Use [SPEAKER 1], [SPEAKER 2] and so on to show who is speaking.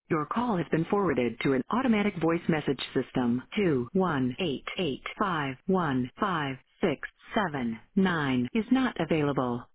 [SPEAKER 1] Your call has been forwarded to an automatic voice message system. 218851567 is not available.